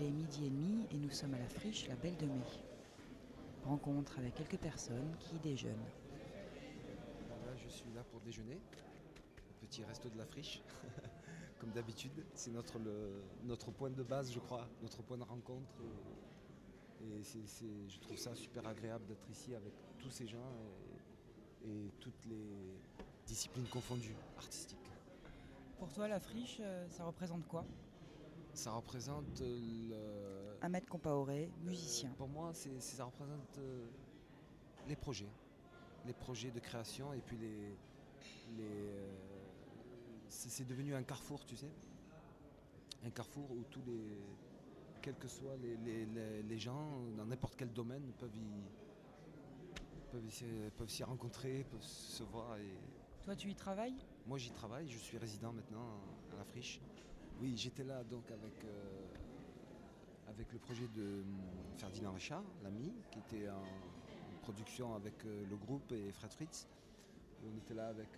Il est 12h30 et nous sommes à la friche La Belle de Mai. Rencontre avec quelques personnes qui déjeunent. Voilà, je suis là pour déjeuner, au petit resto de la friche, comme d'habitude. C'est notre point de base, je crois, notre point de rencontre. Et je trouve ça super agréable d'être ici avec tous ces gens et toutes les disciplines confondues, artistiques. Pour toi, la friche, ça représente quoi? Ça représente Ahmed Compaoré, musicien. pour moi, ça représente les projets de création et puis c'est devenu un carrefour, tu sais, un carrefour où quels que soient les gens, dans n'importe quel domaine, peuvent s'y rencontrer, peuvent se voir. Et Toi, tu y travailles? moi, j'y travaille, je suis résident maintenant à la friche. Oui, j'étais là donc avec le projet de Ferdinand Richard, l'ami, qui était en production avec le groupe et Fred Fritz. On était là avec.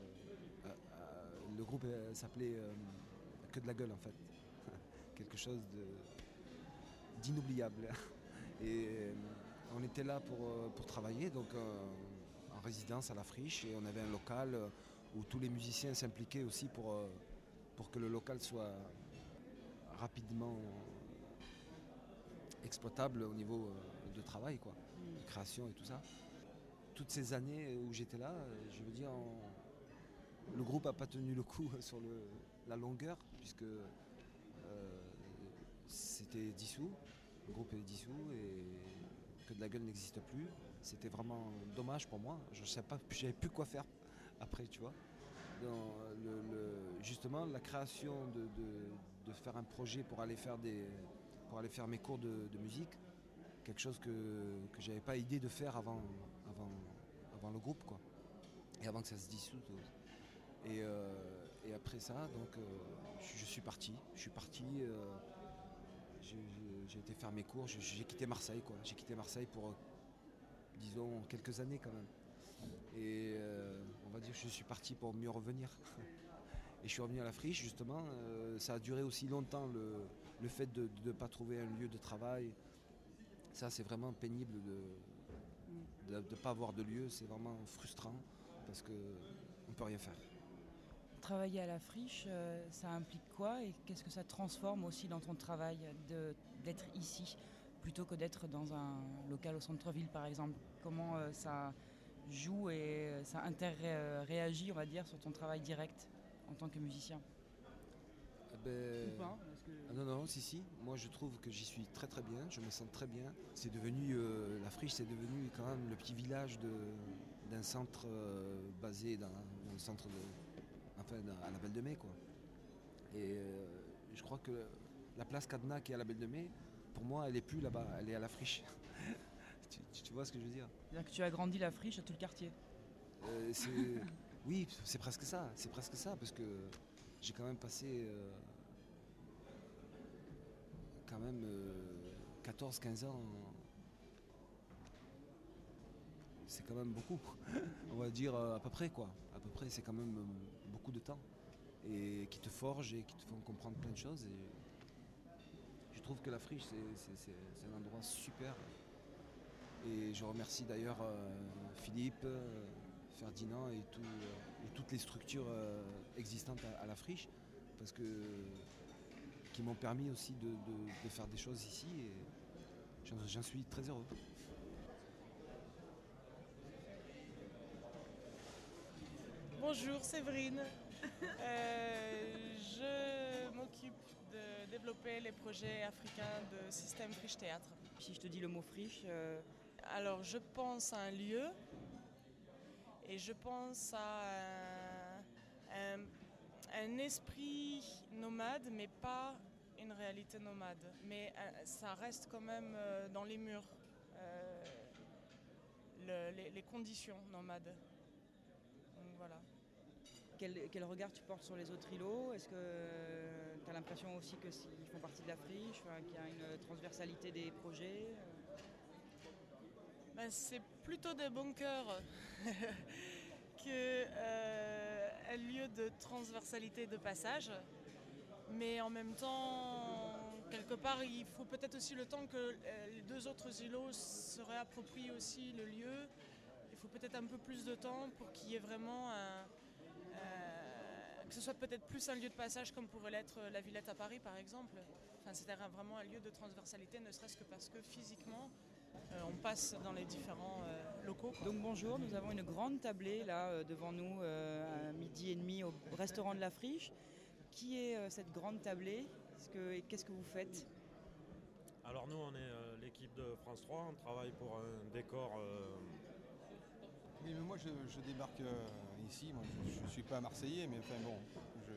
Le groupe s'appelait Que de la gueule en fait. Quelque chose d'inoubliable. Et on était là pour travailler, donc en résidence à la friche, et on avait un local où tous les musiciens s'impliquaient aussi pour que le local soit rapidement exploitable au niveau de travail, quoi, de création et tout ça. Toutes ces années où j'étais là, je veux dire, le groupe n'a pas tenu le coup sur la longueur, puisque c'était dissous, le groupe est dissous et Que de la gueule n'existe plus. C'était vraiment dommage pour moi. Je ne savais pas, j'avais plus quoi faire après, tu vois. Dans justement, la création de faire un projet pour aller faire mes cours de musique, quelque chose que j'avais pas idée de faire avant le groupe, quoi. Et avant que ça se dissoute. Et après ça, donc, je suis parti. J'ai été faire mes cours. J'ai quitté Marseille, quoi. J'ai quitté Marseille pour, disons, quelques années quand même. Et on va dire que je suis parti pour mieux revenir. Et je suis revenu à la friche, justement. Ça a duré aussi longtemps, le fait de ne pas trouver un lieu de travail. Ça, c'est vraiment pénible de ne pas avoir de lieu. C'est vraiment frustrant parce qu'on ne peut rien faire. Travailler à la friche, ça implique quoi et qu'est-ce que ça transforme aussi dans ton travail d'être ici plutôt que d'être dans un local au centre-ville par exemple? Comment ça joue et ça réagit, on va dire, sur ton travail direct en tant que musicien? Ou pas? Ah non, non, si. Moi, je trouve que j'y suis très très bien. Je me sens très bien. C'est devenu, la friche, c'est devenu quand même le petit village d'un centre basé dans le centre à la Belle de Mai, quoi. Et je crois que la place Cadenas qui est à la Belle de Mai, pour moi, elle n'est plus là-bas. Elle est à la friche. Tu vois ce que je veux dire? C'est-à-dire que tu as grandi la friche à tout le quartier. Euh, c'est- Oui, c'est presque ça. C'est presque ça parce que j'ai quand même passé quand même 14-15 ans. C'est quand même beaucoup. On va dire à peu près, quoi. À peu près, c'est quand même beaucoup de temps. Et qui te forge et qui te font comprendre plein de choses. Et je trouve que la friche, c'est un endroit super. Et je remercie d'ailleurs Philippe, Ferdinand et toutes les structures existantes à la friche, parce que qui m'ont permis aussi de faire des choses ici, et j'en suis très heureux. Bonjour Séverine. Je m'occupe de développer les projets africains de Système Friche Théâtre. Si je te dis le mot friche, Alors je pense à un lieu et je pense à un esprit nomade, mais pas une réalité nomade. Mais ça reste quand même dans les murs, euh, les conditions nomades. Donc voilà. quel regard tu portes sur les autres îlots? Est-ce que tu as l'impression aussi qu'ils font partie de la friche, enfin, qu'il y a une transversalité des projets? Ben, c'est plutôt des bunkers que un lieu de transversalité de passage. Mais en même temps, quelque part, il faut peut-être aussi le temps que les deux autres îlots se réapproprient aussi le lieu. Il faut peut-être un peu plus de temps pour qu'il y ait vraiment que ce soit peut-être plus un lieu de passage comme pourrait l'être la Villette à Paris par exemple. Enfin, c'est-à-dire vraiment un lieu de transversalité, ne serait-ce que parce que physiquement, on passe dans les différents locaux, quoi. Donc bonjour, nous avons une grande tablée là devant nous à 12h30 au restaurant de la Friche. Qui est cette grande tablée? Qu'est-ce que vous faites? Alors nous, on est l'équipe de France 3, on travaille pour un décor. Oui, mais moi je débarque ici, moi je ne suis pas marseillais, mais enfin bon,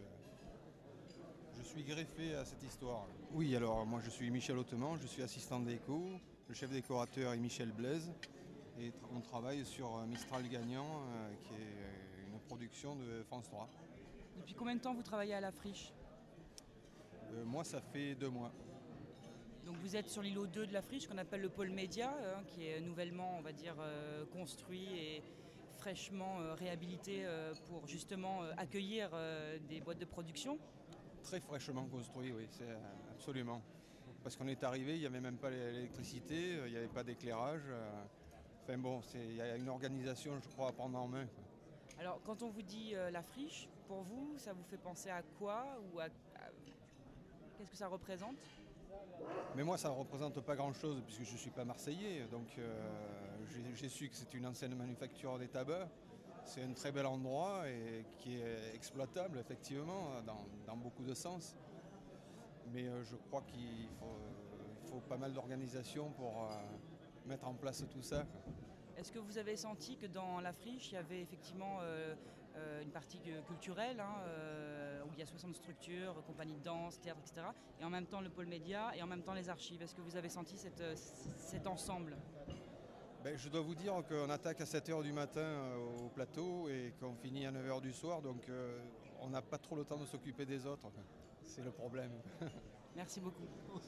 je suis greffé à cette histoire. Oui, alors moi je suis Michel Hautement, je suis assistant déco, le chef décorateur est Michel Blaise, et on travaille sur Mistral Gagnant, qui est une production de France 3. Depuis combien de temps vous travaillez à la Friche? Moi ça fait 2 mois. Donc vous êtes sur l'îlot 2 de la Friche, qu'on appelle le pôle média, qui est nouvellement, on va dire, construit et fraîchement réhabilité pour justement accueillir des boîtes de production. Très fraîchement construit, oui, c'est absolument. Parce qu'on est arrivé, il n'y avait même pas l'électricité, il n'y avait pas d'éclairage. Enfin bon, il y a une organisation, je crois, à prendre en main, quoi. Alors quand on vous dit la Friche, pour vous, ça vous fait penser à quoi ou qu'est-ce que ça représente? Mais moi, ça ne représente pas grand-chose puisque je ne suis pas marseillais. Donc j'ai su que c'est une ancienne manufacture des tabacs. C'est un très bel endroit et qui est exploitable effectivement dans beaucoup de sens. Mais je crois qu'il faut pas mal d'organisation pour mettre en place tout ça, quoi. Est-ce que vous avez senti que dans la Friche, il y avait effectivement une partie culturelle, où il y a 60 structures, compagnie de danse, théâtre, etc. Et en même temps le pôle média et en même temps les archives. Est-ce que vous avez senti cet ensemble? Je dois vous dire qu'on attaque à 7h du matin au plateau et qu'on finit à 9h du soir. Donc on n'a pas trop le temps de s'occuper des autres. C'est le problème. Merci beaucoup.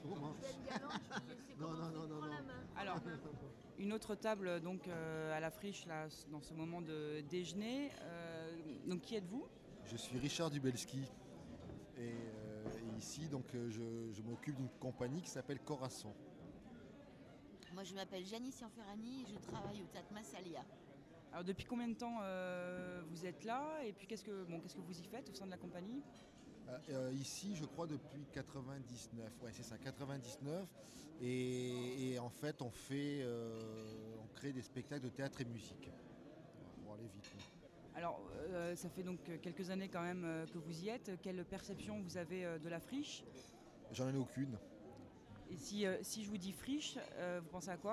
Non. Alors, une autre table donc à la Friche là, dans ce moment de déjeuner. Donc qui êtes-vous? Je suis Richard Dubelski et ici donc je m'occupe d'une compagnie qui s'appelle Corasson. Moi je m'appelle Janice Cianferrani et je travaille au Théâtre Massalia. Alors depuis combien de temps vous êtes là et puis qu'est-ce que vous y faites au sein de la compagnie? Ici, je crois depuis 99. Ouais, c'est ça, 99. Et en fait, on crée des spectacles de théâtre et musique. Pour aller vite. Alors, ça fait donc quelques années quand même que vous y êtes. Quelle perception vous avez de la Friche? J'en ai aucune. Et si je vous dis Friche, vous pensez à quoi?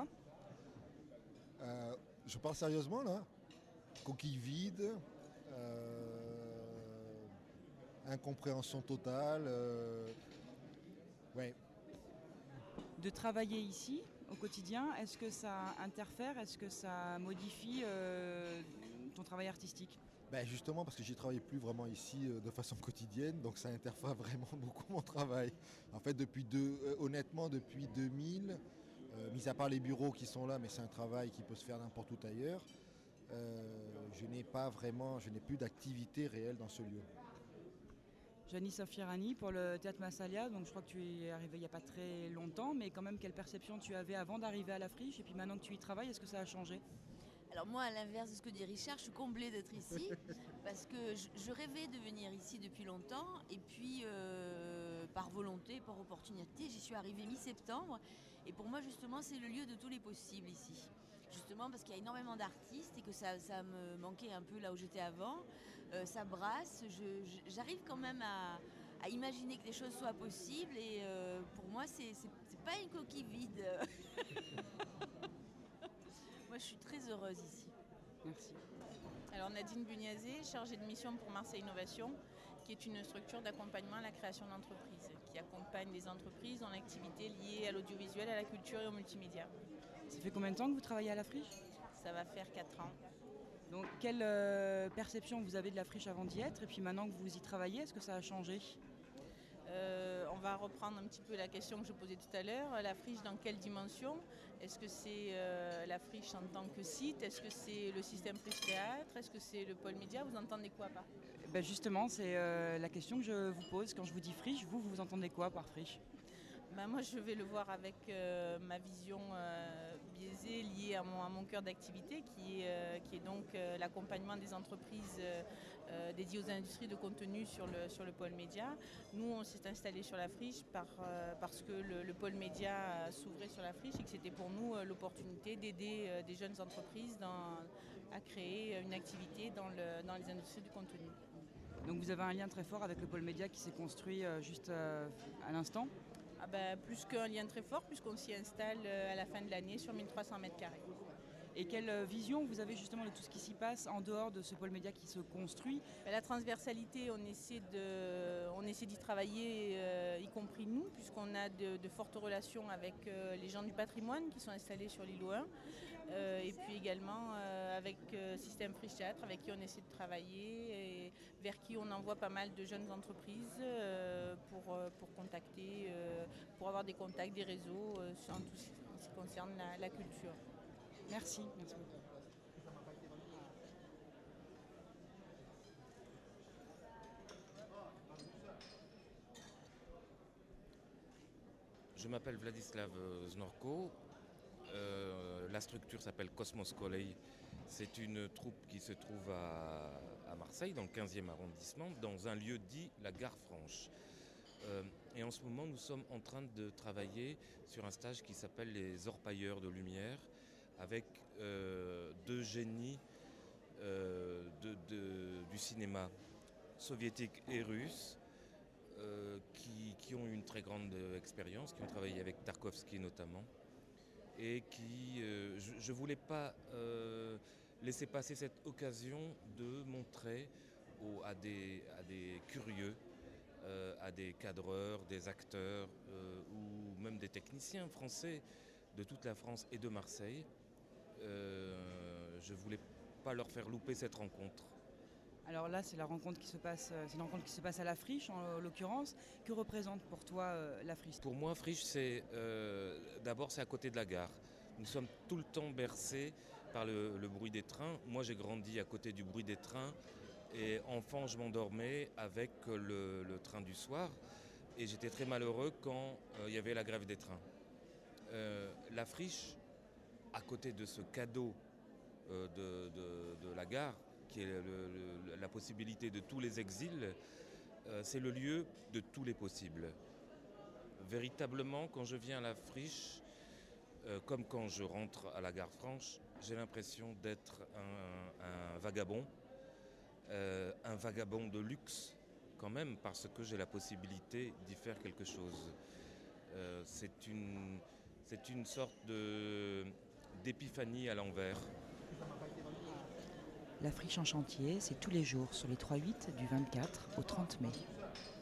Je parle sérieusement là. Coquille vide. Incompréhension totale. Ouais. De travailler ici au quotidien, est-ce que ça interfère? Est-ce que ça modifie ton travail artistique? Justement parce que j'y travaille plus vraiment ici de façon quotidienne, donc ça interfère vraiment beaucoup mon travail. En fait, honnêtement, depuis 2000, mis à part les bureaux qui sont là, mais c'est un travail qui peut se faire n'importe où ailleurs, je n'ai plus d'activité réelle dans ce lieu. Janice Cianferrani pour le Théâtre Massalia, donc je crois que tu es arrivé il n'y a pas très longtemps, mais quand même quelle perception tu avais avant d'arriver à la Friche et puis maintenant que tu y travailles, est-ce que ça a changé? Alors moi, à l'inverse de ce que dit Richard, je suis comblée d'être ici parce que je rêvais de venir ici depuis longtemps et puis par volonté, par opportunité, j'y suis arrivée mi-septembre et pour moi justement c'est le lieu de tous les possibles ici. Justement parce qu'il y a énormément d'artistes et que ça me manquait un peu là où j'étais avant. Ça brasse, j'arrive quand même à imaginer que les choses soient possibles et pour moi c'est pas une coquille vide. Moi je suis très heureuse ici. Merci. Alors Nadine Bugnazé, chargée de mission pour Marseille Innovation, qui est une structure d'accompagnement à la création d'entreprises, qui accompagne les entreprises dans l'activité liée à l'audiovisuel, à la culture et au multimédia. Ça fait combien de temps que vous travaillez à la Friche? Ça va faire 4 ans. Donc quelle perception vous avez de la Friche avant d'y être et puis maintenant que vous y travaillez, est-ce que ça a changé? On va reprendre un petit peu la question que je posais tout à l'heure. La Friche dans quelle dimension? Est-ce que c'est la Friche en tant que site? Est-ce que c'est le système Friche Théâtre? Est-ce que c'est le pôle média? Vous entendez quoi par? Justement, c'est la question que je vous pose. Quand je vous dis Friche, vous entendez quoi par Friche? Moi, je vais le voir avec ma vision biaisée liée à mon cœur d'activité qui est donc l'accompagnement des entreprises dédiées aux industries de contenu sur le pôle média. Nous, on s'est installé sur la friche parce que le pôle média s'ouvrait sur la friche et que c'était pour nous l'opportunité d'aider des jeunes entreprises à créer une activité dans les industries du contenu. Donc vous avez un lien très fort avec le pôle média qui s'est construit juste à l'instant. Plus qu'un lien très fort, puisqu'on s'y installe à la fin de l'année sur 1300 mètres carrés. Et quelle vision vous avez justement de tout ce qui s'y passe en dehors de ce pôle média qui se construit? La transversalité, on essaie d'y travailler, y compris nous, puisqu'on a de fortes relations avec les gens du patrimoine qui sont installés sur l'îlot 1. Et puis également avec Système Friche Théâtre, avec qui on essaie de travailler et vers qui on envoie pas mal de jeunes entreprises pour contacter, pour avoir des contacts, des réseaux en tout ce qui concerne la culture. Merci beaucoup. Je m'appelle Vladislav Znorko. La structure s'appelle Cosmos Colley. C'est une troupe qui se trouve à Marseille, dans le 15e arrondissement, dans un lieu dit la Gare Franche. Et en ce moment, nous sommes en train de travailler sur un stage qui s'appelle les Orpailleurs de Lumière, avec deux génies du cinéma soviétique et russe, qui ont une très grande expérience, qui ont travaillé avec Tarkovsky notamment, et qui, je ne voulais pas laisser passer cette occasion de montrer à des curieux, à des cadreurs, des acteurs ou même des techniciens français de toute la France et de Marseille. Je ne voulais pas leur faire louper cette rencontre. Alors là, c'est une rencontre qui se passe à la Friche en l'occurrence. Que représente pour toi la Friche? Pour moi, Friche, d'abord c'est à côté de la gare. Nous sommes tout le temps bercés par le bruit des trains. Moi, j'ai grandi à côté du bruit des trains et enfant, je m'endormais avec le train du soir et j'étais très malheureux quand il y avait la grève des trains. La Friche, à côté de ce cadeau de la gare, qui est la possibilité de tous les exils, c'est le lieu de tous les possibles. Véritablement, quand je viens à la Friche, comme quand je rentre à la Gare Franche, j'ai l'impression d'être un vagabond de luxe quand même, parce que j'ai la possibilité d'y faire quelque chose. C'est une sorte d'épiphanie à l'envers. La Friche en chantier, c'est tous les jours sur les 3-8 du 24 au 30 mai.